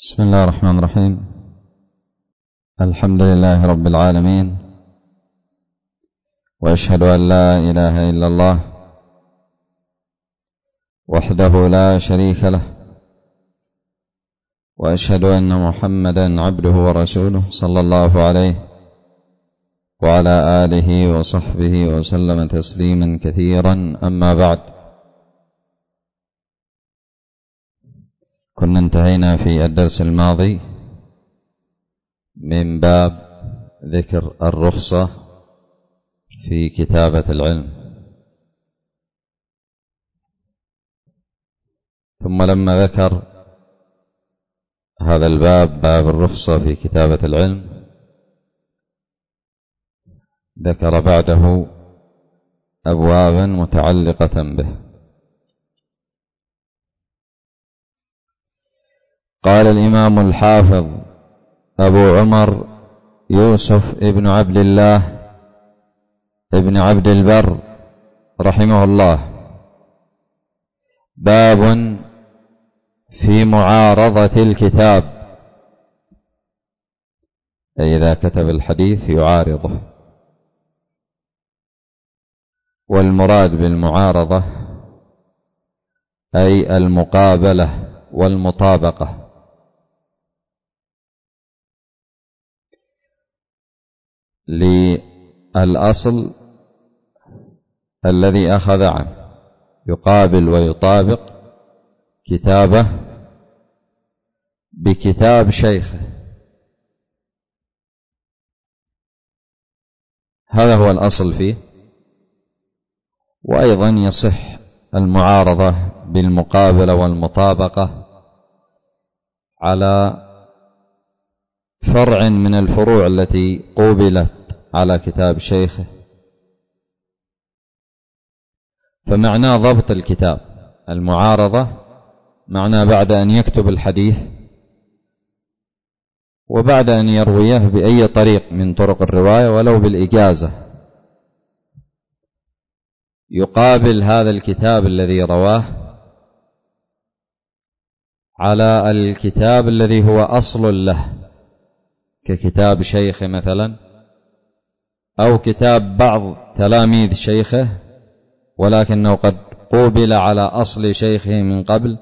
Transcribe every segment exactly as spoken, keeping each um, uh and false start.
بسم الله الرحمن الرحيم. الحمد لله رب العالمين، وأشهد أن لا إله إلا الله وحده لا شريك له، وأشهد أن محمدا عبده ورسوله صلى الله عليه وعلى آله وصحبه وسلم تسليما كثيرا. أما بعد، كنا انتهينا في الدرس الماضي من باب ذكر الرخصة في كتابة العلم، ثم لما ذكر هذا الباب باب الرخصة في كتابة العلم ذكر بعده أبوابا متعلقة به. قال الإمام الحافظ أبو عمر يوسف ابن عبد الله ابن عبد البر رحمه الله: باب في معارضة الكتاب، أي إذا كتب الحديث يعارضه. والمراد بالمعارضة أي المقابلة والمطابقة، للأصل الذي أخذ عنه، يقابل ويطابق كتابه بكتاب شيخه. هذا هو الأصل فيه. وأيضا يصح المعارضة بالمقابلة والمطابقة على فرع من الفروع التي قوبلت على كتاب شيخه، فمعنى ضبط الكتاب. المعارضة معنى بعد أن يكتب الحديث وبعد أن يرويه بأي طريق من طرق الرواية ولو بالإجازة، يقابل هذا الكتاب الذي رواه على الكتاب الذي هو أصل له، ككتاب شيخه مثلا، أو كتاب بعض تلاميذ شيخه ولكنه قد قوبل على أصل شيخه من قبل،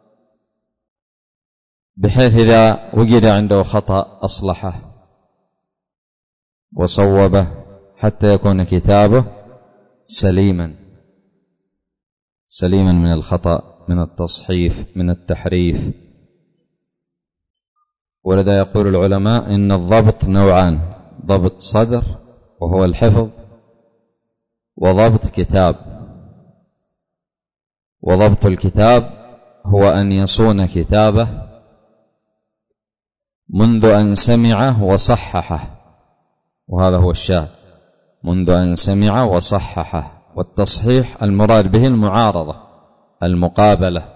بحيث إذا وجد عنده خطأ أصلحه وصوبه حتى يكون كتابه سليما سليما من الخطأ، من التصحيف، من التحريف. ولذا يقول العلماء إن الضبط نوعان: ضبط صدر وهو الحفظ، وضبط كتاب. وضبط الكتاب هو أن يصون كتابه منذ أن سمعه وصححه، وهذا هو الشاهد: منذ أن سمع وصححه. والتصحيح المراد به المعارضة، المقابلة.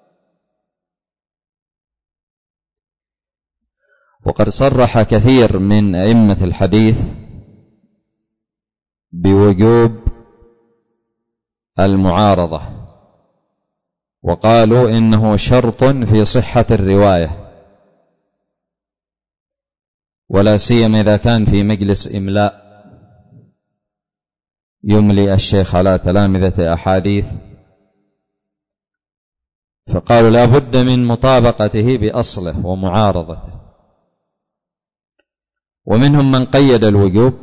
وقد صرح كثير من أئمة الحديث بوجوب المعارضة، وقالوا إنه شرط في صحة الرواية، ولا سيما إذا كان في مجلس إملاء يملي الشيخ على تلامذة أحاديث، فقالوا لا بد من مطابقته بأصله ومعارضته. ومنهم من قيد الوجوب،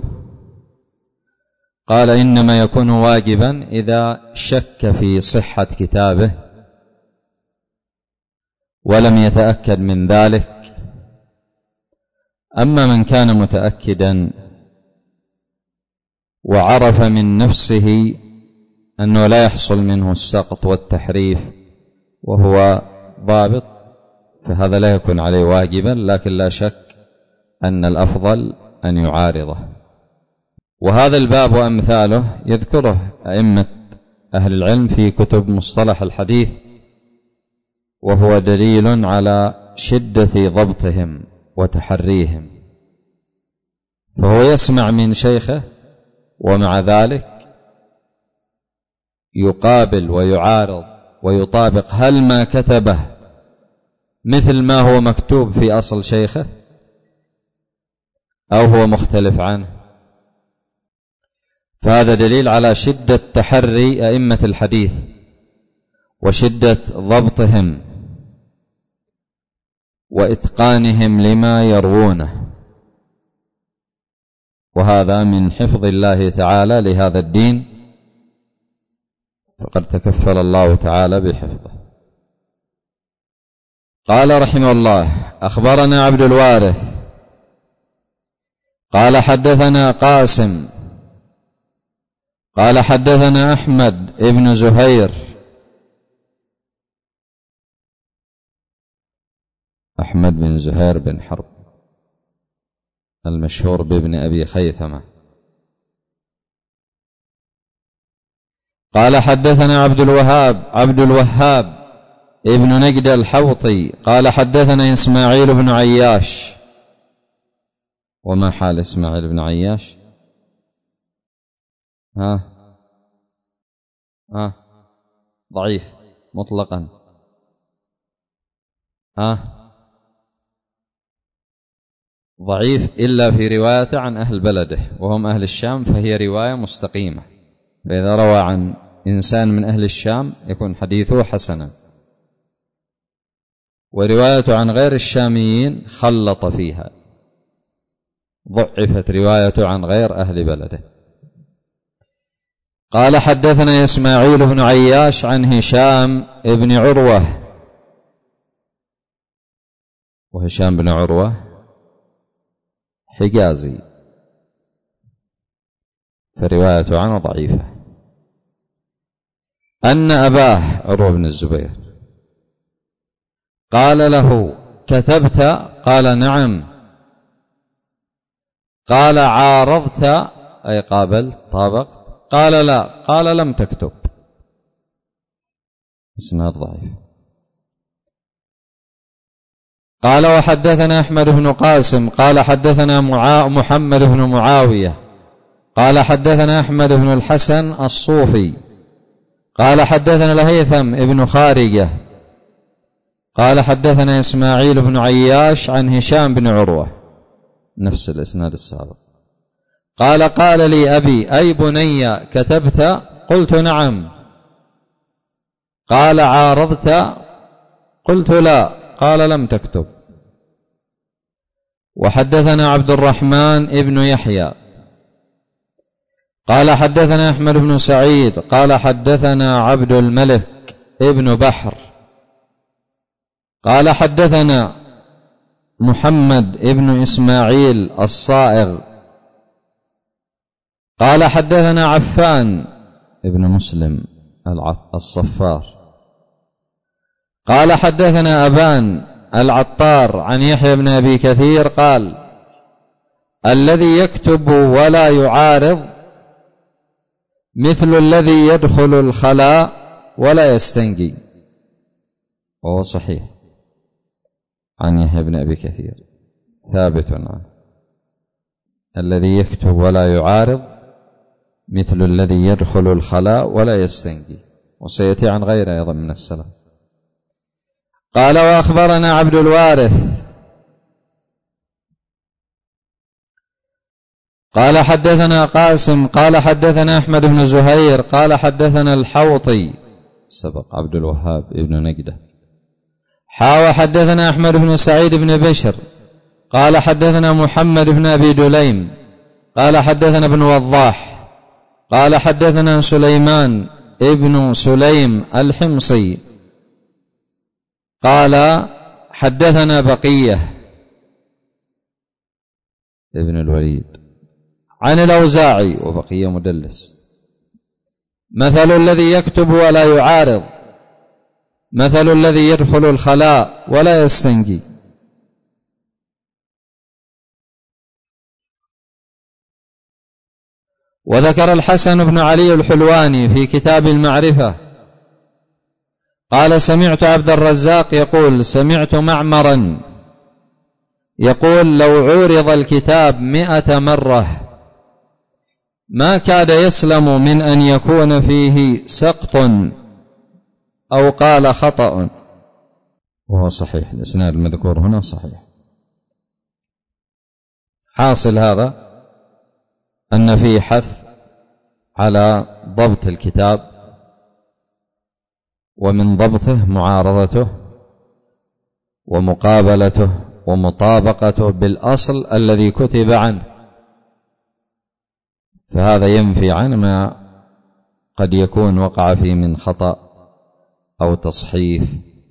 قال إنما يكون واجبا إذا شك في صحة كتابه ولم يتأكد من ذلك. أما من كان متأكدا وعرف من نفسه أنه لا يحصل منه السقط والتحريف وهو ضابط، فهذا لا يكون عليه واجبا، لكن لا شك أن الأفضل أن يعارضه. وهذا الباب وأمثاله يذكره أئمة أهل العلم في كتب مصطلح الحديث، وهو دليل على شدة ضبطهم وتحريهم. فهو يسمع من شيخه ومع ذلك يقابل ويعارض ويطابق هل ما كتبه مثل ما هو مكتوب في أصل شيخه أو هو مختلف عنه. فهذا دليل على شدة تحري أئمة الحديث وشدة ضبطهم وإتقانهم لما يروونه، وهذا من حفظ الله تعالى لهذا الدين، فقد تكفل الله تعالى بحفظه. قال رحمه الله: أخبرنا عبد الوارث قال حدثنا قاسم قال حدثنا أحمد ابن زهير أحمد بن زهير بن حرب المشهور بابن أبي خيثمة. قال حدثنا عبد الوهاب عبد الوهاب ابن نجد الحوطي قال حدثنا إسماعيل بن عياش. وما حال إسماعيل بن عياش؟ ها ها ضعيف مطلقا. ها ضعيف إلا في روايته عن أهل بلده وهم أهل الشام، فهي رواية مستقيمة، فإذا روى عن إنسان من أهل الشام يكون حديثه حسنا، وروايته عن غير الشاميين خلط فيها، ضعفت روايته عن غير أهل بلده. قال حدثنا إسماعيل بن عياش عن هشام بن عروة، وهشام بن عروة حجازي، فروايته عنه ضعيفة. أن أباه عروة بن الزبير قال له: كتبت؟ قال: نعم. قال: عارضت أي قابلت طابقت؟ قال: لا. قال: لم تكتب. إسناد ضعيف. قال: وحدثنا أحمد بن قاسم قال حدثنا معا... محمد بن معاوية قال حدثنا أحمد بن الحسن الصوفي قال حدثنا الهيثم ابن خارجة قال حدثنا إسماعيل بن عياش عن هشام بن عروة، نفس الإسناد السابق. قال: قال لي أبي: أي بني كتبت؟ قلت: نعم. قال: عارضت؟ قلت: لا. قال: لم تكتب. وحدثنا عبد الرحمن ابن يحيى قال حدثنا أحمد بن سعيد قال حدثنا عبد الملك ابن بحر قال حدثنا محمد ابن إسماعيل الصائغ قال حدثنا عفان ابن مسلم الصفار قال حدثنا أبان العطار عن يحيى بن أبي كثير قال: الذي يكتب ولا يعارض مثل الذي يدخل الخلاء ولا يستنجي. وهو صحيح عن يحيى بن أبي كثير، ثابت عنه. الذي يكتب ولا يعارض مثل الذي يدخل الخلاء ولا يستنجي، وسيأتي عن غيره أيضا من السلف. قال: وأخبرنا عبد الوارث قال حدثنا قاسم قال حدثنا أحمد بن زهير قال حدثنا الحوطي، سبق عبد الوهاب ابن نجدة. حاوى حدثنا أحمد بن سعيد بن بشر قال حدثنا محمد بن أبي دليم قال حدثنا ابن وضاح قال حدثنا سليمان ابن سليم الحمصي قال حدثنا بقية ابن الوليد عن الأوزاعي، وبقية مدلس: مثل الذي يكتب ولا يعارض مثل الذي يدخل الخلاء ولا يستنجي. وذكر الحسن بن علي الحلواني في كتاب المعرفة قال: سمعت عبد الرزاق يقول: سمعت معمرا يقول: لو عورض الكتاب مئة مرة ما كاد يسلم من أن يكون فيه سقط أو قال خطأ. وهو صحيح، الإسناد المذكور هنا صحيح. حاصل هذا أن فيه حث على ضبط الكتاب، ومن ضبطه معارضته ومقابلته ومطابقته بالأصل الذي كتب عنه، فهذا ينفي عن ما قد يكون وقع فيه من خطأ أو تصحيف.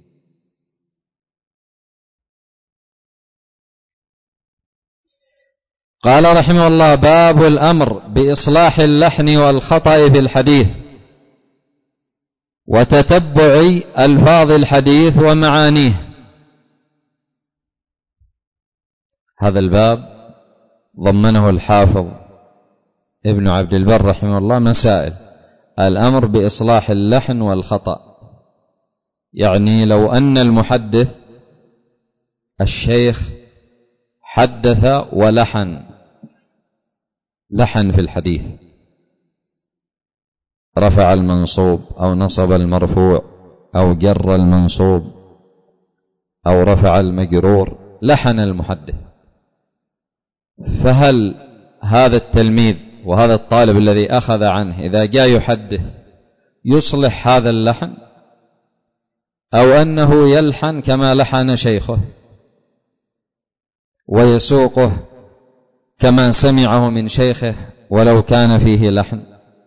قال رحمه الله: باب الأمر بإصلاح اللحن والخطأ في الحديث وتتبع ألفاظ الحديث ومعانيه. هذا الباب ضمنه الحافظ ابن عبد البر رحمه الله مسائل: الأمر بإصلاح اللحن والخطأ، يعني لو أن المحدث الشيخ حدث ولحن لحن في الحديث، رفع المنصوب أو نصب المرفوع أو جر المنصوب أو رفع المجرور، لحن المحدث، فهل هذا التلميذ وهذا الطالب الذي أخذ عنه إذا جاء يحدث يصلح هذا اللحن، أو أنه يلحن كما لحن شيخه ويسوقه كما سمعه من شيخه ولو كان فيه لحن؟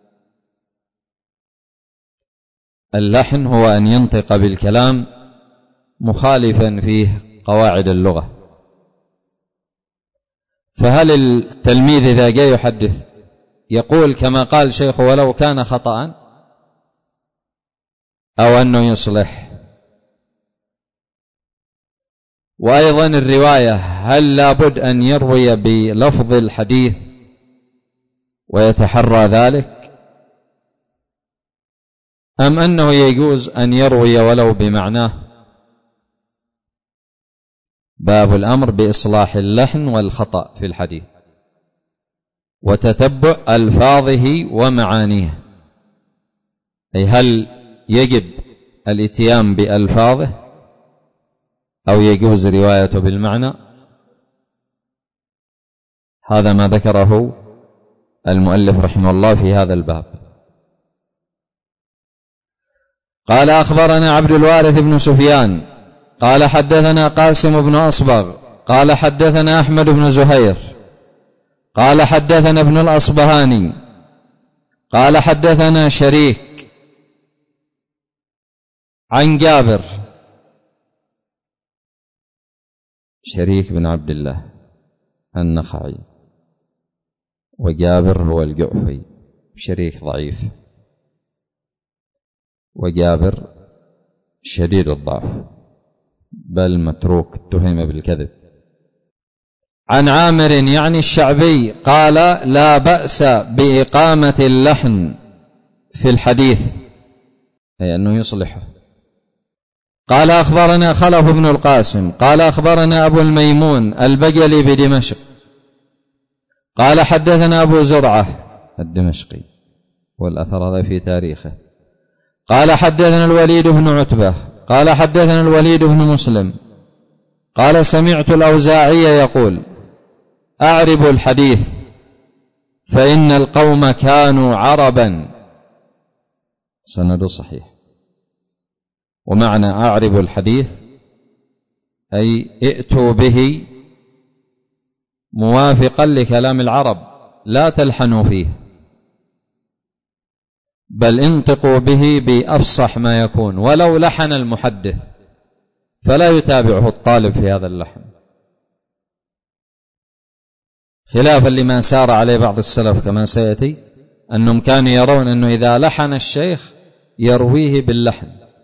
اللحن هو أن ينطق بالكلام مخالفا فيه قواعد اللغة، فهل التلميذ إذا جاء يحدث يقول كما قال شيخه ولو كان خطأ، أو أنه يصلح؟ وأيضا الرواية، هل لابد أن يروي بلفظ الحديث ويتحرى ذلك، أم أنه يجوز أن يروي ولو بمعناه؟ باب الأمر بإصلاح اللحن والخطأ في الحديث وتتبع ألفاظه ومعانيه، أي هل يجب الاتيان بألفاظه أو يجوز روايته بالمعنى؟ هذا ما ذكره المؤلف رحمه الله في هذا الباب. قال: أخبرنا عبد الوارث بن سفيان قال حدثنا قاسم بن أصبغ قال حدثنا أحمد بن زهير قال حدثنا ابن الأصبهاني قال حدثنا شريك عن جابر، شريك بن عبد الله النخعي، وجابر هو الجعفي، شريك ضعيف، وجابر شديد الضعف بل متروك، اتهم بالكذب. عن عامر يعني الشعبي قال: لا بأس بإقامة اللحن في الحديث، أي أنه يصلحه. قال: أخبرنا خلف بن القاسم قال أخبرنا أبو الميمون البجلي بدمشق قال حدثنا أبو زرعة الدمشقي، والأثر هذا في تاريخه، قال حدثنا الوليد بن عتبة قال حدثنا الوليد بن مسلم قال: سمعت الأوزاعي يقول: أعرب الحديث فإن القوم كانوا عربا. سند صحيح. ومعنى أعرب الحديث أي ائتوا به موافقا لكلام العرب، لا تلحنوا فيه، بل انطقوا به بأفصح ما يكون، ولو لحن المحدث فلا يتابعه الطالب في هذا اللحن، خلافا لما سار عليه بعض السلف كما سيأتي، أنهم كانوا يرون أنه إذا لحن الشيخ يرويه باللحن،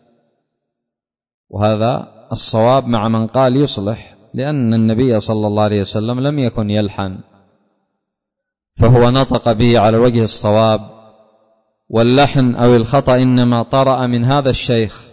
وهذا الصواب مع من قال يصلح، لأن النبي صلى الله عليه وسلم لم يكن يلحن، فهو نطق به على وجه الصواب، واللحن أو الخطأ إنما طرأ من هذا الشيخ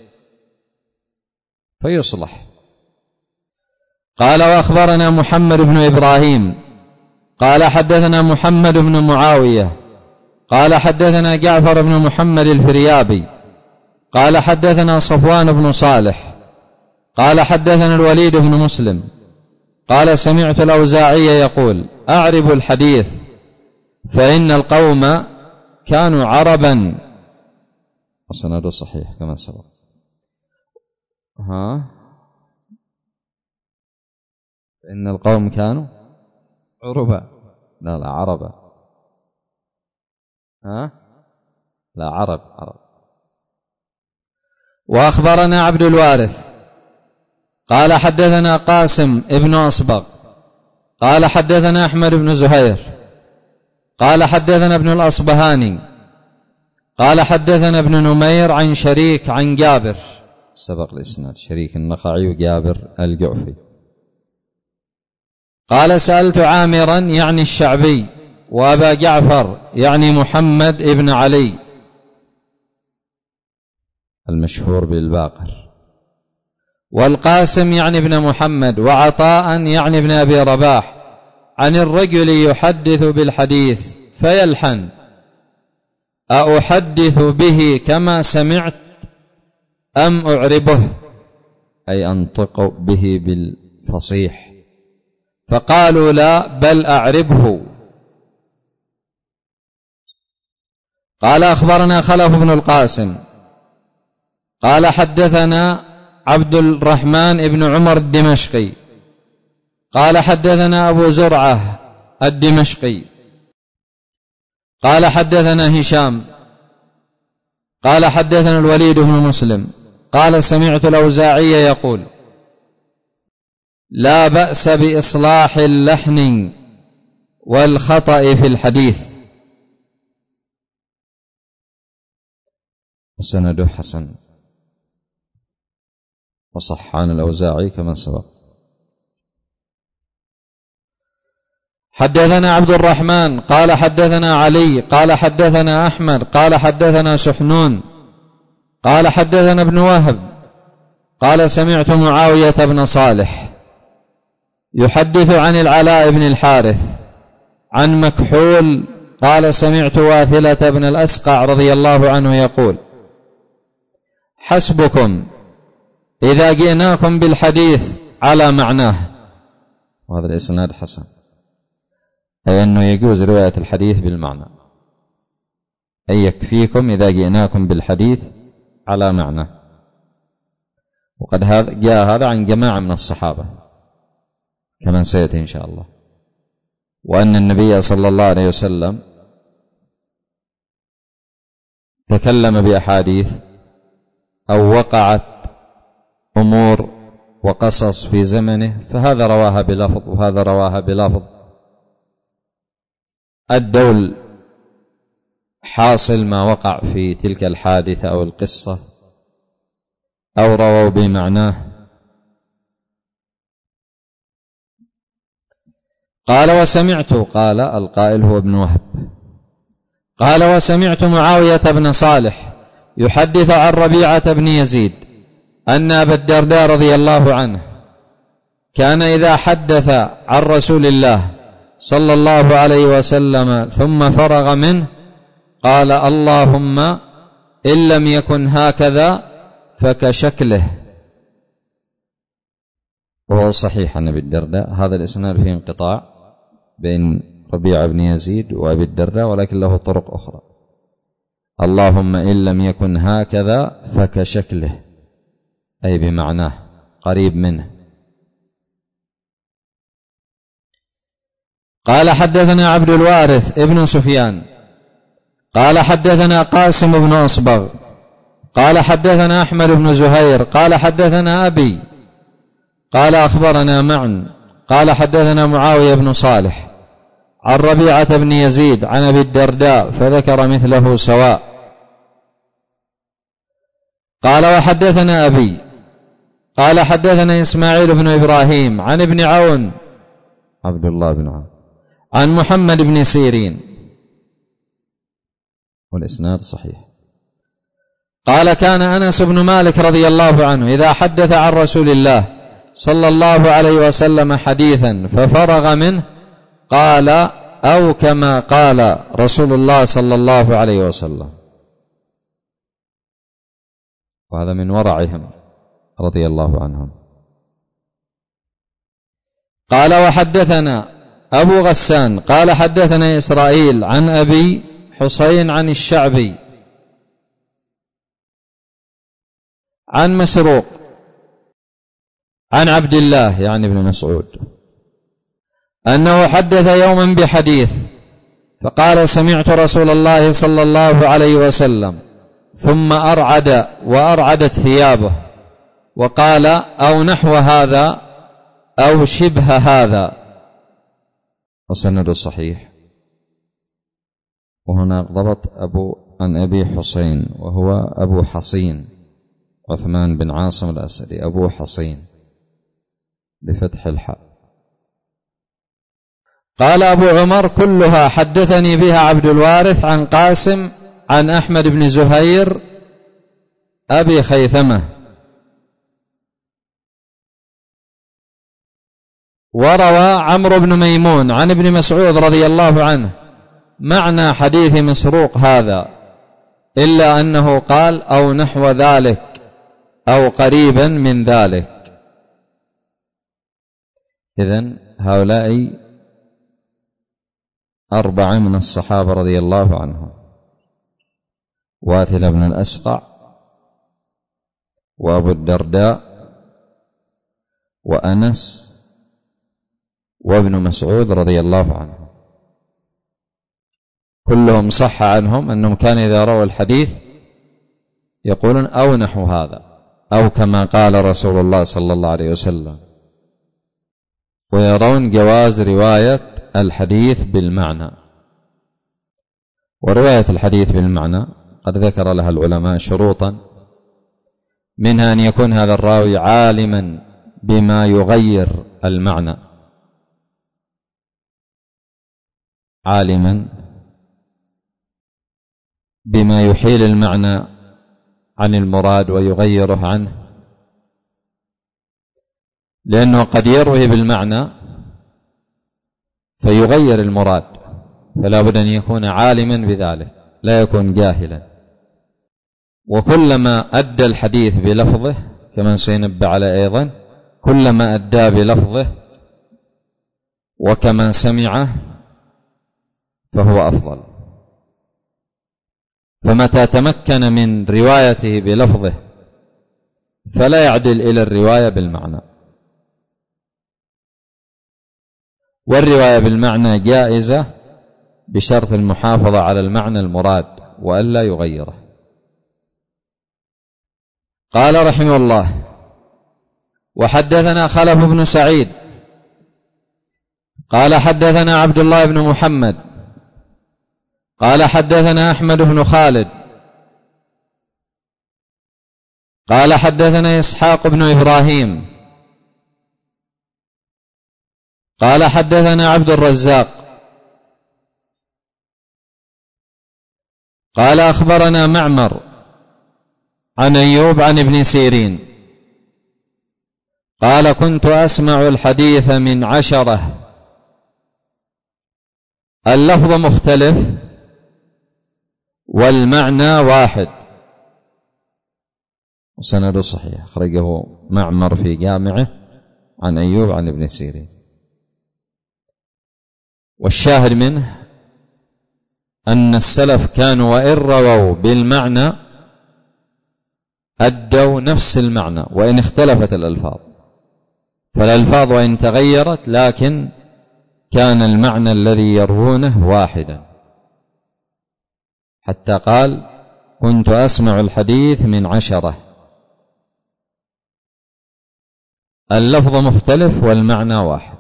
فيصلح. قال: وأخبرنا محمد بن إبراهيم قال حدثنا محمد بن معاوية قال حدثنا جعفر بن محمد الفريابي قال حدثنا صفوان بن صالح قال حدثنا الوليد بن مسلم قال سمعت الأوزاعي يقول أعرب الحديث فإن القوم كانوا عربا، وسنده صحيح كما سبق. ها إن القوم كانوا عربا، لا لا عربا، ها لا عرب عرب. وأخبرنا عبد الوارث قال حدثنا قاسم ابن أصبغ قال حدثنا أحمد بن زهير قال حدثنا ابن الأصبهاني قال حدثنا ابن نمير عن شريك عن جابر، سبق الإسناد، شريك النخعي وجابر الجعفي. قال سألت عامرا يعني الشعبي وأبا جعفر يعني محمد ابن علي المشهور بالباقر، والقاسم يعني ابن محمد، وعطاء يعني ابن أبي رباح عن الرجل يحدث بالحديث فيلحن أحدث به كما سمعت أم أعربه، أي أنطق به بالفصيح، فقالوا لا بل أعربه. قال أخبرنا خلف بن القاسم قال حدثنا عبد الرحمن بن عمر الدمشقي قال حدثنا أبو زرعة الدمشقي قال حدثنا هشام قال حدثنا الوليد بن مسلم قال سمعت الأوزاعي يقول لا بأس بإصلاح اللحن والخطأ في الحديث، وسنده حسن، وصح عن الأوزاعي كما سبق. حدثنا عبد الرحمن قال حدثنا علي قال حدثنا أحمد قال حدثنا سحنون قال حدثنا ابن وهب قال سمعت معاوية بن صالح يحدث عن العلاء بن الحارث عن مكحول قال سمعت واثلة بن الأسقع رضي الله عنه يقول حسبكم إذا جئناكم بالحديث على معناه، وهذا الإسناد حسن، أي أنه يجوز رواية الحديث بالمعنى، أي يكفيكم إذا جئناكم بالحديث على معنى. وقد جاء هذا عن جماعة من الصحابة كما سيأتي إن شاء الله، وأن النبي صلى الله عليه وسلم تكلم بأحاديث أو وقعت أمور وقصص في زمنه فهذا رواها بلفظ وهذا رواها بلفظ، الدول حاصل ما وقع في تلك الحادثة أو القصة أو رووا بمعناه. قال وسمعت، قال القائل هو ابن وهب، قال وسمعت معاوية بن صالح يحدث عن ربيعة بن يزيد أن أبا الدرداء رضي الله عنه كان إذا حدث عن رسول الله صلى الله عليه وسلم ثم فرغ منه قال اللهم إن لم يكن هكذا فكشكله، وهو صحيح عن أبي الدرداء. هذا الإسناد فيه انقطاع بين ربيعة بن يزيد وأبي الدرداء ولكن له طرق أخرى. اللهم إن لم يكن هكذا فكشكله، أي بمعناه قريب منه. قال حدثنا عبد الوارث ابن سفيان قال حدثنا قاسم بن أصبغ قال حدثنا أحمد بن زهير قال حدثنا أبي قال أخبرنا معن قال حدثنا معاوية بن صالح عن ربيعة بن يزيد عن أبي الدرداء فذكر مثله سواء. قال وحدثنا أبي قال حدثنا إسماعيل بن إبراهيم عن ابن عون عبد الله بن عون عن محمد بن سيرين، والإسناد صحيح. قال كان أنس بن مالك رضي الله عنه إذا حدث عن رسول الله صلى الله عليه وسلم حديثا ففرغ منه قال أو كما قال رسول الله صلى الله عليه وسلم، وهذا من ورعهم رضي الله عنهم. قال وحدثنا أبو غسان قال حدثنا إسرائيل عن أبي حسين عن الشعبي عن مسروق عن عبد الله يعني ابن مسعود أنه حدث يوما بحديث فقال سمعت رسول الله صلى الله عليه وسلم ثم أرعد وأرعدت ثيابه وقال أو نحو هذا أو شبه هذا وسند الصحيح. وهنا ضبط أبو عن أبي حسين وهو أبو حصين عثمان بن عاصم الأسدي أبو حصين بفتح الحاء. قال أبو عمر كلها حدثني بها عبد الوارث عن قاسم عن أحمد بن زهير أبي خيثمة. وروى عمرو بن ميمون عن ابن مسعود رضي الله عنه معنى حديث مسروق هذا إلا أنه قال أو نحو ذلك أو قريبا من ذلك. إذن هؤلاء أربعة من الصحابة رضي الله عنهم: واثلة بن الأسقع وأبو الدرداء وأنس وابن مسعود رضي الله عنه. كلهم صح عنهم أنهم كانوا إذا رأوا الحديث يقولون أو نحو هذا أو كما قال رسول الله صلى الله عليه وسلم، ويرون جواز رواية الحديث بالمعنى. ورواية الحديث بالمعنى قد ذكر لها العلماء شروطا، منها أن يكون هذا الراوي عالما بما يغير المعنى، عالما بما يحيل المعنى عن المراد ويغيره عنه، لأنه قد يروي بالمعنى فيغير المراد، فلا بد أن يكون عالما بذلك لا يكون جاهلا. وكلما أدى الحديث بلفظه كما سينبه على أيضا، كلما أدى بلفظه وكما سمعه فهو أفضل. فمتى تمكن من روايته بلفظه فلا يعدل إلى الرواية بالمعنى. والرواية بالمعنى جائزة بشرط المحافظة على المعنى المراد وألا يغيره. قال رحمه الله: وحدثنا خلف بن سعيد قال حدثنا عبد الله بن محمد قال حدثنا أحمد بن خالد قال حدثنا إسحاق بن إبراهيم قال حدثنا عبد الرزاق قال أخبرنا معمر عن أيوب عن ابن سيرين قال كنت أسمع الحديث من عشرة، اللفظ مختلف والمعنى واحد. وسند صحيح أخرجه معمر في جامعه عن أيوب عن ابن سيرين. والشاهد منه أن السلف كانوا وإن رووا بالمعنى أدوا نفس المعنى وإن اختلفت الألفاظ، فالألفاظ وإن تغيرت لكن كان المعنى الذي يروونه واحدا، حتى قال كنت أسمع الحديث من عشرة، اللفظ مختلف والمعنى واحد.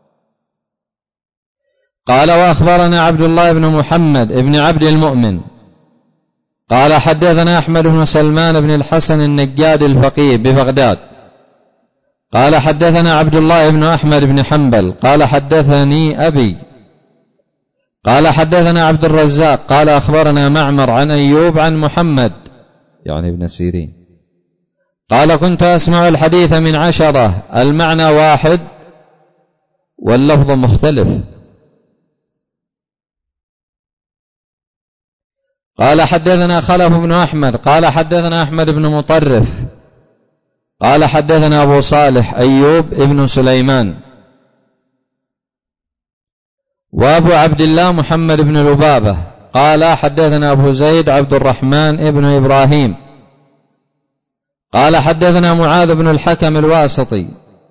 قال وأخبرنا عبد الله بن محمد بن عبد المؤمن قال حدثنا أحمد بن سلمان بن الحسن النجاد الفقيه ببغداد قال حدثنا عبد الله بن أحمد بن حنبل قال حدثني أبي قال حدثنا عبد الرزاق قال أخبرنا معمر عن أيوب عن محمد يعني ابن سيرين قال كنت أسمع الحديث من عشرة، المعنى واحد واللفظ مختلف. قال حدثنا خلف بن أحمد قال حدثنا أحمد بن مطرف قال حدثنا أبو صالح أيوب ابن سليمان وأبو عبد الله محمد بن لبابة قال حدثنا أبو زيد عبد الرحمن بن إبراهيم قال حدثنا معاذ بن الحكم الواسطي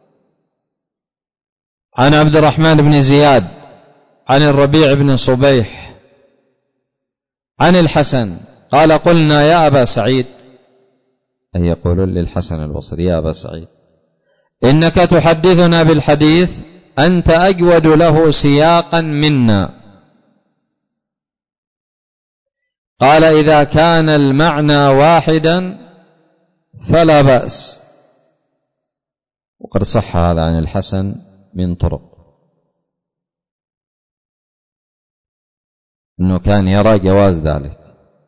عن عبد الرحمن بن زياد عن الربيع بن صبيح عن الحسن قال قلنا يا أبا سعيد، أي يقولون للحسن البصري يا أبا سعيد إنك تحدثنا بالحديث أنت أجود له سياقا منا. قال إذا كان المعنى واحدا فلا بأس. وقد صح هذا عن الحسن من طرق، أنه كان يرى جواز ذلك،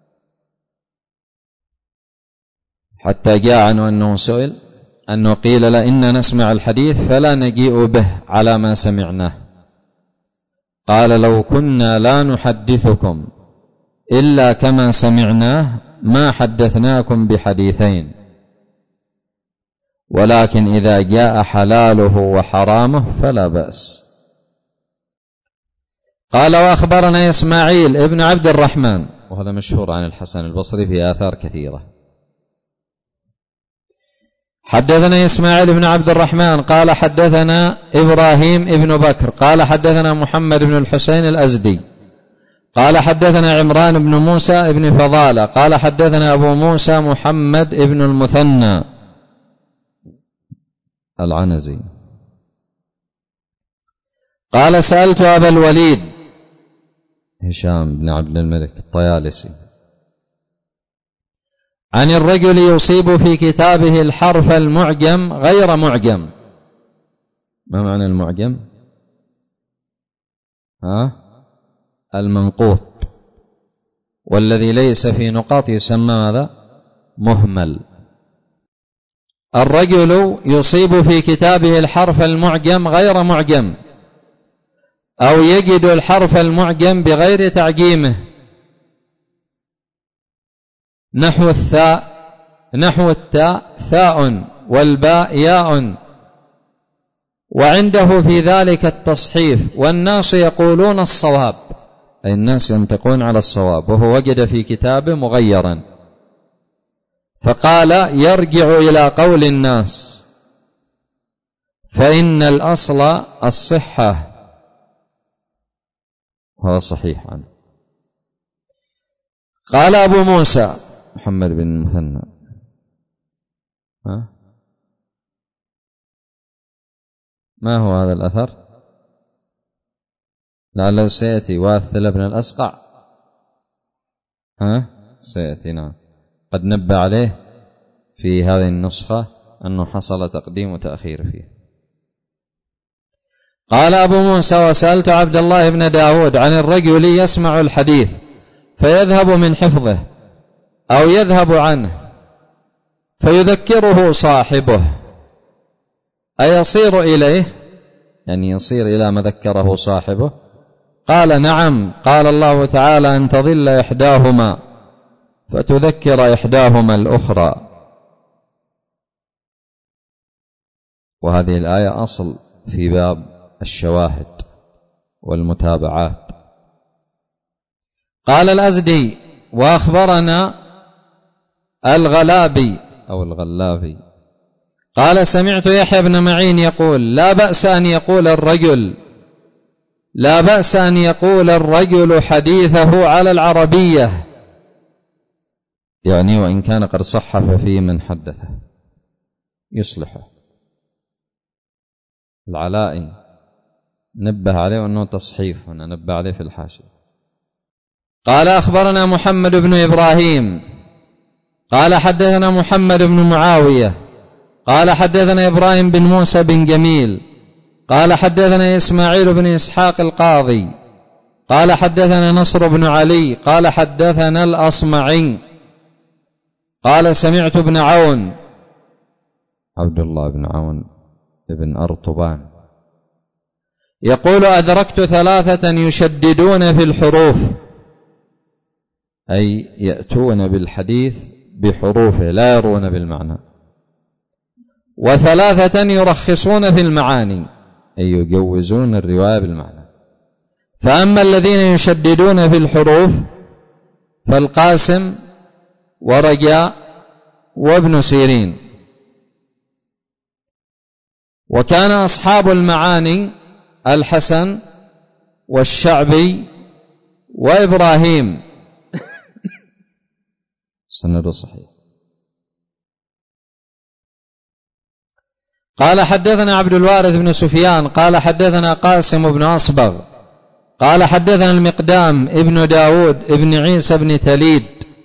حتى جاء عنه أنه سئل أنه قيل له إن نسمع الحديث فلا نجيء به على ما سمعناه، قال لو كنا لا نحدثكم إلا كما سمعناه ما حدثناكم بحديثين، ولكن إذا جاء حلاله وحرامه فلا بأس. قال وأخبرنا إسماعيل ابن عبد الرحمن، وهذا مشهور عن الحسن البصري في آثار كثيرة. حدثنا إسماعيل بن عبد الرحمن قال حدثنا إبراهيم ابن بكر قال حدثنا محمد بن الحسين الأزدي قال حدثنا عمران بن موسى ابن فضالة قال حدثنا أبو موسى محمد ابن المثنى العنزي قال سألت أبا الوليد هشام بن عبد الملك الطيالسي عن الرجل يصيب في كتابه الحرف المعجم غير معجم. ما معنى المعجم؟ ها؟ المنقوط، والذي ليس في نقاط يسمى ماذا؟ مهمل. الرجل يصيب في كتابه الحرف المعجم غير معجم، أو يجد الحرف المعجم بغير تعجيمه، نحو الثاء نحو التاء ثاء والباء ياء، وعنده في ذلك التصحيف، والناس يقولون الصواب، أي الناس ينطقون على الصواب، وهو وجد في كتابه مغيرا، فقال يرجع إلى قول الناس فإن الأصل الصحة، هذا صحيح عنه. قال أبو موسى محمد بن المثنى ها؟ ما هو هذا الأثر؟ لعله سيأتي واثل بن الأسقع، ها سيأتي نعم، قد نبه عليه في هذه النسخة أنه حصل تقديم وتأخير فيه. قال أبو موسى وسألت عبد الله بن داود عن الرجل يسمع الحديث فيذهب من حفظه أو يذهب عنه فيذكره صاحبه أيصير إليه، يعني يصير إلى ما ذكره صاحبه؟ قال نعم، قال الله تعالى أن تضل إحداهما فتذكر إحداهما الأخرى. وهذه الآية أصل في باب الشواهد والمتابعات. قال الأزدي وأخبرنا الغلابي أو الغلابي قال سمعت يحيى بن معين يقول لا بأس أن يقول الرجل لا بأس أن يقول الرجل حديثه على العربية، يعني وإن كان قد صح ففيه من حدثه يصلحه. العلائي نبه عليه وأنه تصحيف، هنا نبه عليه في الحاشية. قال أخبرنا محمد بن إبراهيم قال حدثنا محمد بن معاوية قال حدثنا إبراهيم بن موسى بن جميل قال حدثنا إسماعيل بن إسحاق القاضي قال حدثنا نصر بن علي قال حدثنا الأصمعي قال سمعت ابن عون عبد الله بن عون ابن أرطبان يقول أدركت ثلاثة يشددون في الحروف، أي يأتون بالحديث بحروفه لا يرون بالمعنى، وثلاثة يرخصون في المعاني، أي يجوزون الرواية بالمعنى، فأما الذين يشددون في الحروف فالقاسم ورجاء وابن سيرين. وكان أصحاب المعاني الحسن والشعبي وإبراهيم سند صحيح. قال حدثنا عبد الوارث بن سفيان قال حدثنا قاسم بن أصبغ قال حدثنا المقدام ابن داود ابن عيسى بن تليد.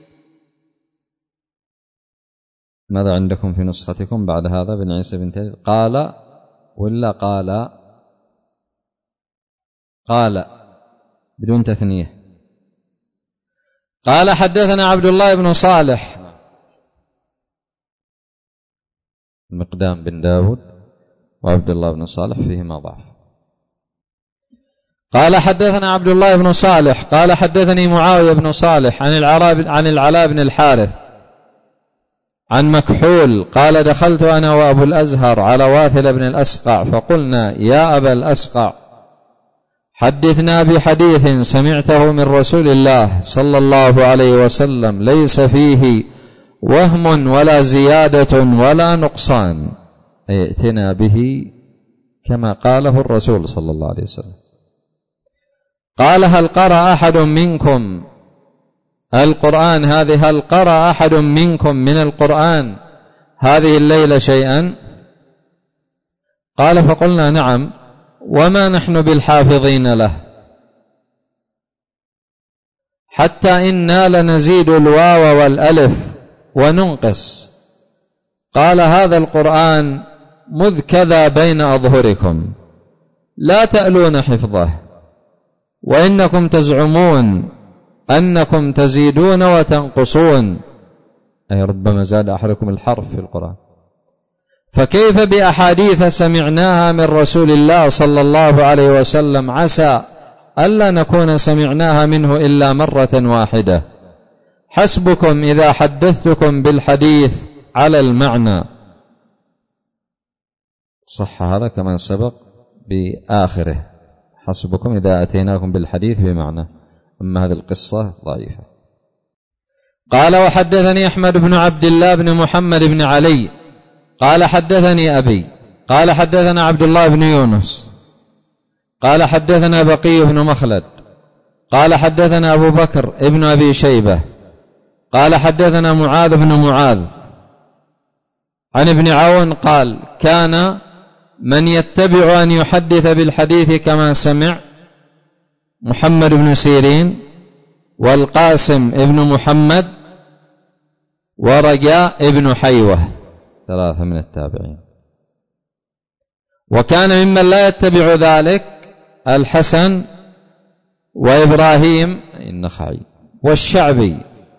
ماذا عندكم في نسختكم بعد هذا؟ بن عيسى بن تليد قال ولا قال؟ قال بدون تثنية. قال حدثنا عبد الله بن صالح المقدام بن داود وعبد الله بن صالح فيهما ضعف. قال حدثنا عبد الله بن صالح قال حدثني معاوية بن صالح عن العلاء عن العلاء بن الحارث عن مكحول قال دخلت أنا وأبو الأزهر على واثل بن الأسقع فقلنا يا أبا الأسقع حدثنا بحديث سمعته من رسول الله صلى الله عليه وسلم ليس فيه وهم ولا زيادة ولا نقصان، ائتنا به كما قاله الرسول صلى الله عليه وسلم. قال هل قرأ أحد منكم القرآن هذه هل قرأ أحد منكم من القرآن هذه الليلة شيئا؟ قال فقلنا نعم وما نحن بالحافظين له حتى إنا لنزيد الواو والألف وننقص. قال هذا القرآن مذ كذا بين أظهركم لا تألون حفظه وإنكم تزعمون أنكم تزيدون وتنقصون، أي ربما زاد أحدكم الحرف في القرآن. فكيف بأحاديث سمعناها من رسول الله صلى الله عليه وسلم عسى ألا نكون سمعناها منه إلا مرة واحدة. حسبكم إذا حدثتكم بالحديث على المعنى. صح هذا كما سبق بآخره حسبكم إذا أتيناكم بالحديث بمعنى، أما هذه القصة ضعيفة. قال وحدثني أحمد بن عبد الله بن محمد بن علي قال حدثني أبي قال حدثنا عبد الله بن يونس قال حدثنا بقي بن مخلد قال حدثنا أبو بكر ابن أبي شيبة قال حدثنا معاذ بن معاذ عن ابن عون قال كان من يتبع أن يحدث بالحديث كما سمع محمد بن سيرين والقاسم ابن محمد ورجاء ابن حيوة ثلاثة من التابعين. وكان ممن لا يتبع ذلك الحسن وإبراهيم النخعي والشعبي.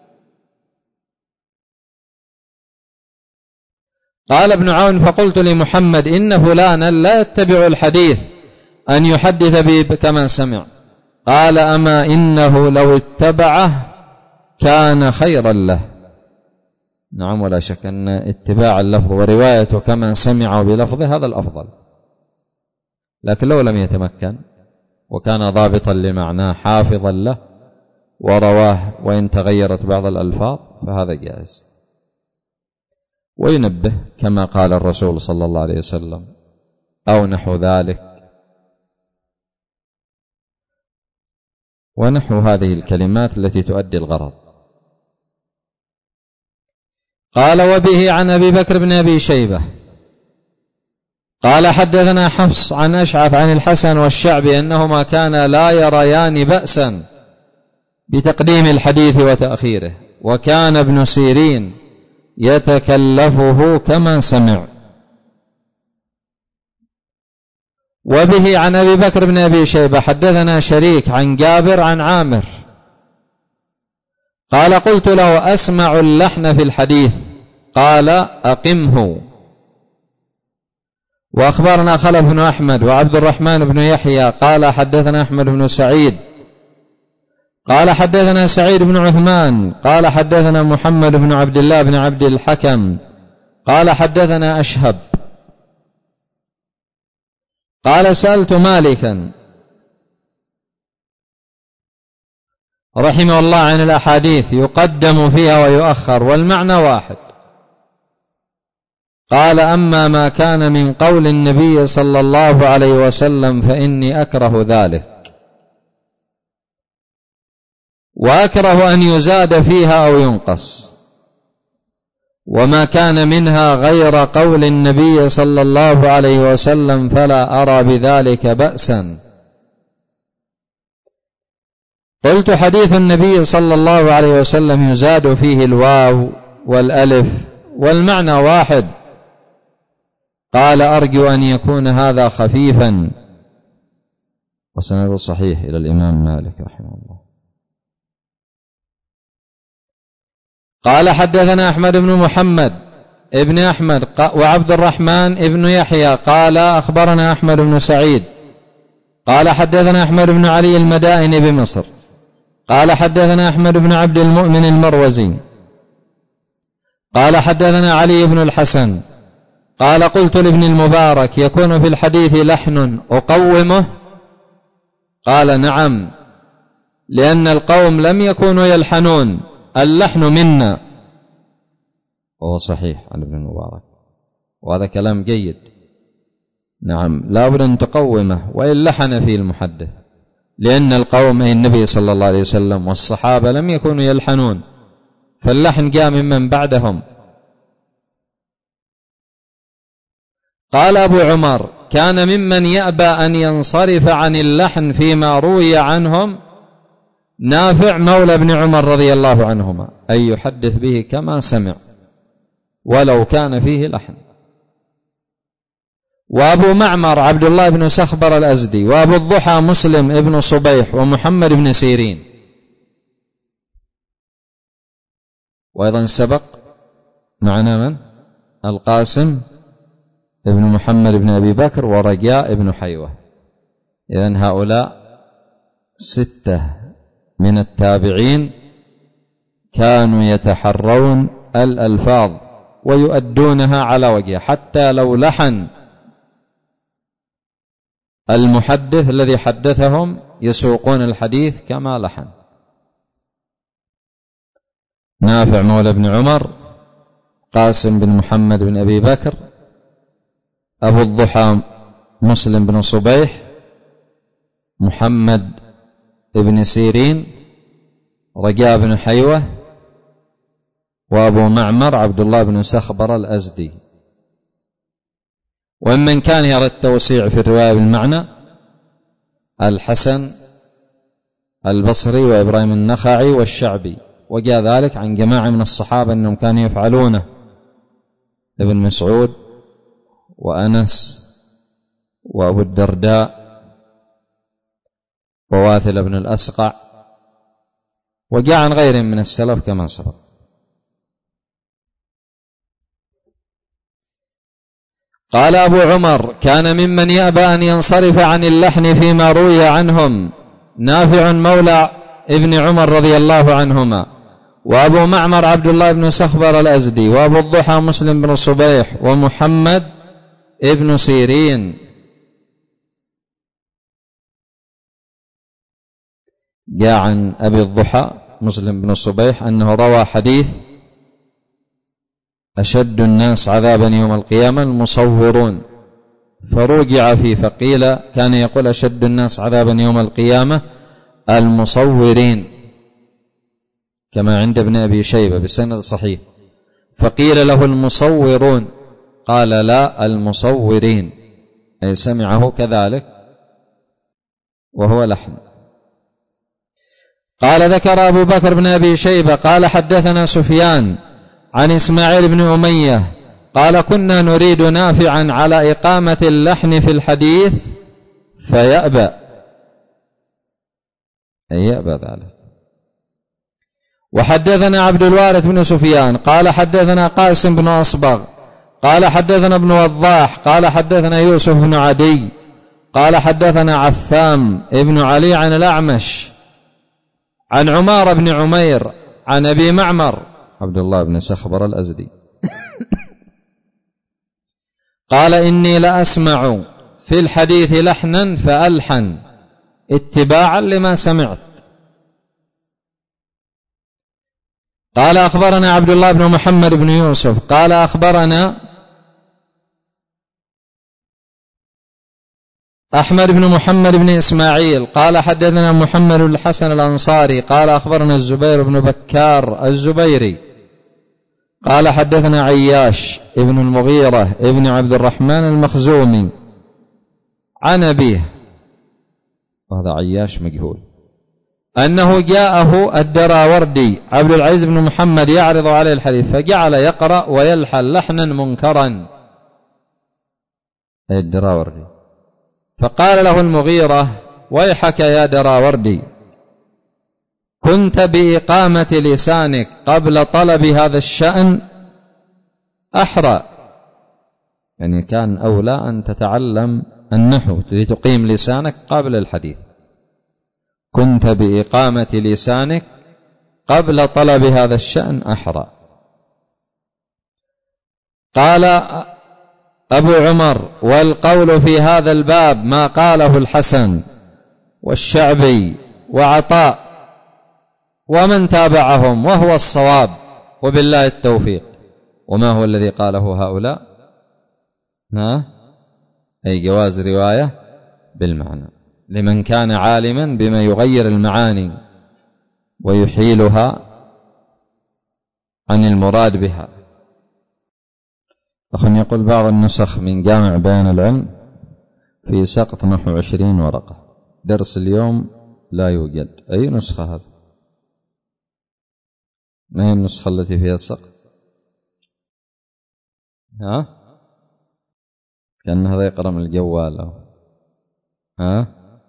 قال ابن عون فقلت لمحمد إن فلانا لا يتبع الحديث أن يحدث به كما سمع. قال أما إنه لو اتبعه كان خيرا له. نعم ولا شك أن اتباع اللفظ وروايته كما سمع بلفظه هذا الأفضل، لكن لو لم يتمكن وكان ضابطا لمعناه حافظا له ورواه وإن تغيرت بعض الألفاظ فهذا جائز. وينبه كما قال الرسول صلى الله عليه وسلم أو نحو ذلك ونحو هذه الكلمات التي تؤدي الغرض. قال وبه عن أبي بكر بن أبي شيبة قال حدثنا حفص عن أشعث عن الحسن والشعبي أنهما كانا لا يريان بأسا بتقديم الحديث وتأخيره، وكان ابن سيرين يتكلفه كما سمع. وبه عن أبي بكر بن أبي شيبة حدثنا شريك عن جابر عن عامر قال قلت له أسمع اللحن في الحديث قال أقمه. وأخبرنا خلف بن أحمد وعبد الرحمن بن يحيى قال حدثنا أحمد بن سعيد قال حدثنا سعيد بن عثمان قال حدثنا محمد بن عبد الله بن عبد الحكم قال حدثنا أشهب قال سألت مالكا رحمه الله عن الأحاديث يقدم فيها ويؤخر والمعنى واحد. قال: أما ما كان من قول النبي صلى الله عليه وسلم فإني أكره ذلك، وأكره أن يزاد فيها أو ينقص، وما كان منها غير قول النبي صلى الله عليه وسلم فلا أرى بذلك بأسا. قلت: حديث النبي صلى الله عليه وسلم يزاد فيه الواو والألف والمعنى واحد. قال: أرجو أن يكون هذا خفيفا. وسند صحيح إلى الإمام مالك رحمه الله. قال: حدثنا أحمد بن محمد ابن أحمد وعبد الرحمن ابن يحيى قال: أخبرنا أحمد بن سعيد قال: حدثنا أحمد بن علي المدائن بمصر قال: حدثنا أحمد بن عبد المؤمن المروزي قال: حدثنا علي بن الحسن قال: قلت لابن المبارك: يكون في الحديث لحن أقومه؟ قال: نعم، لأن القوم لم يكونوا يلحنون، اللحن منا. وهو صحيح عن ابن المبارك، وهذا كلام جيد. نعم، لا بد أن تقومه، وإن لحن فيه المحدث، لأن القوم أي النبي صلى الله عليه وسلم والصحابة لم يكونوا يلحنون، فاللحن جاء ممن بعدهم. قال أبو عمر: كان ممن يأبى أن ينصرف عن اللحن فيما روي عنهم نافع مولى ابن عمر رضي الله عنهما، أي يحدث به كما سمع ولو كان فيه لحن. وأبو معمر عبد الله بن سخبر الأزدي، وأبو الضحى مسلم ابن صبيح، ومحمد بن سيرين. وأيضا سبق معنا من؟ القاسم ابن محمد بن أبي بكر ورجاء ابن حيوة. إذن هؤلاء ستة من التابعين كانوا يتحرون الألفاظ ويؤدونها على وجهها، حتى لو لحن المحدث الذي حدثهم يسوقون الحديث كما لحن. نافع مولى ابن عمر، قاسم بن محمد بن أبي بكر، أبو الضحى مسلم بن صبيح، محمد ابن سيرين، رجاء بن حيوة، وأبو معمر عبد الله بن سخبر الأزدي. ومن كان يرى التوسيع في الرواية بالمعنى الحسن البصري وإبراهيم النخعي والشعبي، وجاء ذلك عن جماعة من الصحابة أنهم كانوا يفعلونه، ابن مسعود وأنس وأبو الدرداء وواثل بن الأسقع، وجاء عن غيرهم من السلف كما سبق. قال أبو عمر: كان ممن يأبى أن ينصرف عن اللحن فيما روي عنهم نافع مولى ابن عمر رضي الله عنهما، وأبو معمر عبد الله بن سخبر الأزدي، وأبو الضحى مسلم بن صبيح، ومحمد ابن سيرين. جاء عن أبي الضحى مسلم بن صبيح أنه روى حديث: أشد الناس عذابا يوم القيامة المصورون، فرجع فيه فقيل كان يقول أشد الناس عذابا يوم القيامة المصورين، كما عند ابن أبي شيبة بسند صحيح، فقيل له المصورون، قال لا المصورين، أي سمعه كذلك وهو لحن. قال: ذكر أبو بكر بن أبي شيبة قال: حدثنا سفيان عن إسماعيل بن أمية قال: كنا نريد نافعا على إقامة اللحن في الحديث فيأبى، أي يأبى ذلك. وحدثنا عبد الوارث بن سفيان قال: حدثنا قاسم بن أصبغ قال: حدثنا ابن وضاح قال: حدثنا يوسف بن عدي قال: حدثنا عثام ابن علي عن الأعمش عن عمار بن عمير عن أبي معمر عبد الله بن سخبر الأزدي قال: إني لأسمع في الحديث لحنا فألحن اتباعا لما سمعت. قال أخبرنا عبد الله بن محمد بن يوسف قال أخبرنا أحمد بن محمد بن إسماعيل قال حدثنا محمد الحسن الأنصاري قال أخبرنا الزبير بن بكار الزبيري قال حدثنا عياش ابن المغيرة ابن عبد الرحمن المخزومي عن أبيه، وهذا عياش مجهول، أنه جاءه الدراوردي عبد العزيز بن محمد يعرض عليه الحديث فجعل يقرأ ويلحن لحنا منكرا، أي الدراوردي، فقال له المغيرة: ويحك يا دراوردي، كنت بإقامة لسانك قبل طلب هذا الشأن أحرى، يعني كان أولى أن تتعلم النحو لتقيم لسانك قبل الحديث. كنت بإقامة لسانك قبل طلب هذا الشأن أحرى. قال أبو عمر: والقول في هذا الباب ما قاله الحسن والشعبي وعطاء ومن تابعهم وهو الصواب وبالله التوفيق. وما هو الذي قاله هؤلاء؟ ها؟ أي جواز رواية بالمعنى لمن كان عالما بما يغير المعاني ويحيلها عن المراد بها. أخ يقول: بعض النسخ من جامع بيان العلم في سقط نحو عشرين ورقة، درس اليوم لا يوجد. أي نسخة هذا؟ ما هي النسخة التي فيها السقط؟ ها؟ كأن هذا يقرأ من الجوال أو ها؟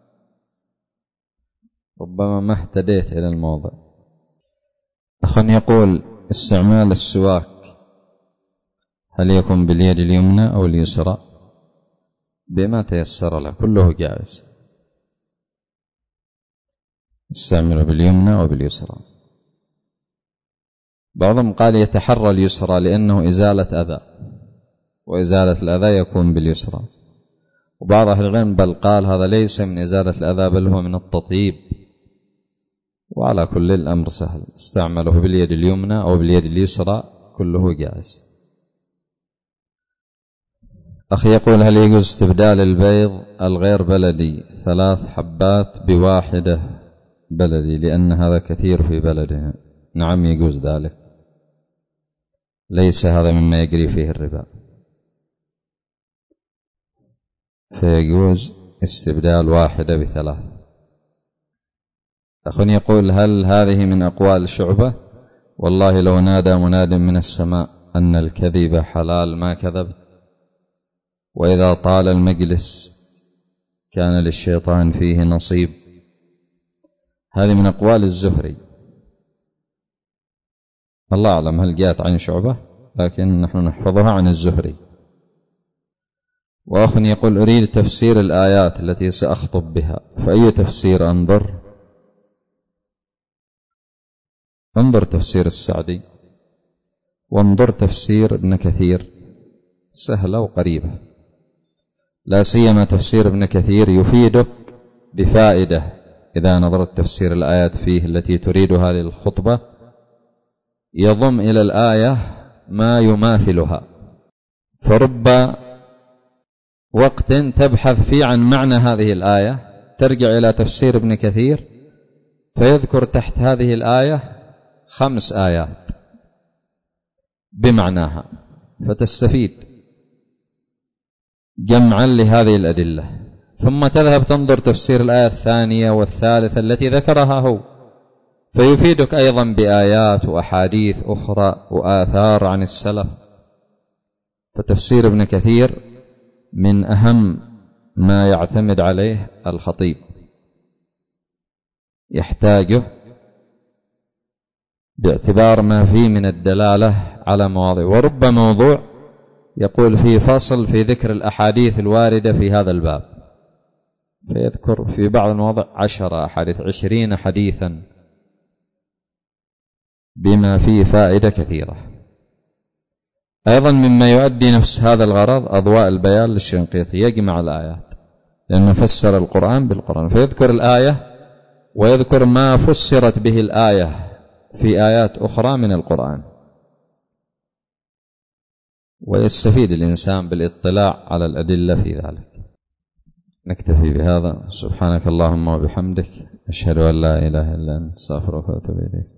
ربما ما اهتديت إلى الموضع. أخ يقول: استعمال السواك هل يكون باليد اليمنى أو اليسرى؟ بما تيسر له، كله جائز، استعمله باليمنى أو باليسرى. بعضهم قال يتحرى اليسرى لأنه إزالة أذى، وإزالة الأذى يكون باليسرى، وبعض أهل العلم بل قال هذا ليس من إزالة الأذى بل هو من التطيب. وعلى كل الأمر سهل، استعمله باليد اليمنى أو باليد اليسرى كله جائز. أخي يقول: هل يجوز استبدال البيض الغير بلدي ثلاث حبات بواحدة بلدي لأن هذا كثير في بلدنا؟ نعم يجوز ذلك، ليس هذا مما يجري فيه الربا، فيجوز استبدال واحدة بثلاث. أخ يقول: هل هذه من أقوال شعبة؟ والله لو نادى مناد من السماء أن الكذب حلال ما كذب، وإذا طال المجلس كان للشيطان فيه نصيب. هذه من أقوال الزهري، الله أعلم هل جاءت عن شعبة، لكن نحن نحفظها عن الزهري. وأخ يقول: أريد تفسير الآيات التي سأخطب بها، فأي تفسير أنظر؟ انظر تفسير السعدي، وانظر تفسير ابن كثير، سهلة وقريبة، لا سيما تفسير ابن كثير يفيدك بفائدة إذا نظرت تفسير الآيات فيه التي تريدها للخطبة، يضم إلى الآية ما يماثلها، فرب وقت تبحث فيه عن معنى هذه الآية ترجع إلى تفسير ابن كثير فيذكر تحت هذه الآية خمس آيات بمعناها، فتستفيد جمعا لهذه الأدلة، ثم تذهب تنظر تفسير الآية الثانية والثالثة التي ذكرها هو، فيفيدك أيضا بآيات وأحاديث أخرى وآثار عن السلف. فتفسير ابن كثير من أهم ما يعتمد عليه الخطيب، يحتاجه باعتبار ما فيه من الدلالة على مواضيع، ورب موضوع يقول فيه فصل في ذكر الأحاديث الواردة في هذا الباب، فيذكر في بعض المواضع عشر أحاديث عشرين حديثا بما فيه فائدة كثيرة. أيضا مما يؤدي نفس هذا الغرض أضواء البيان للشنقيطي، يجمع الآيات لأنه فسر القرآن بالقرآن، فيذكر الآية ويذكر ما فسرت به الآية في آيات أخرى من القرآن، ويستفيد الإنسان بالاطلاع على الأدلة في ذلك. نكتفي بهذا. سبحانك اللهم وبحمدك، أشهد أن لا إله إلا أنت، أستغفرك وأتوب إليك.